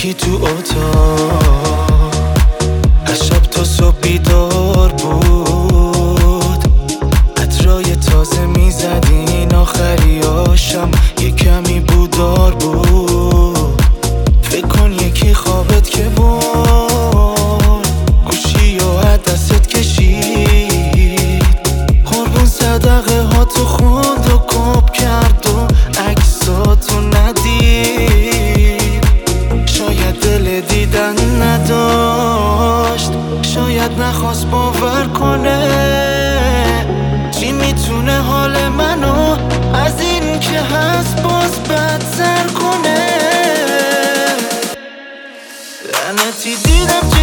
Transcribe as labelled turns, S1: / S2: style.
S1: یکی تو اتاق از شب تا صبح بیدار بود، عطرای تازه میزدین، آخریاشم یه کمی بودار بود. فکر کن یکی خوابت که برد، گوشی و عدست کشید، قربون صدقه ها تو خوند و کپ کرد و عکساتو ندید. شاید دل دیدن نداشت، شاید نخواست باور کنه. چی میتونه حال منو از این که هست باز بدتر کنه؟ لعنتی دیدم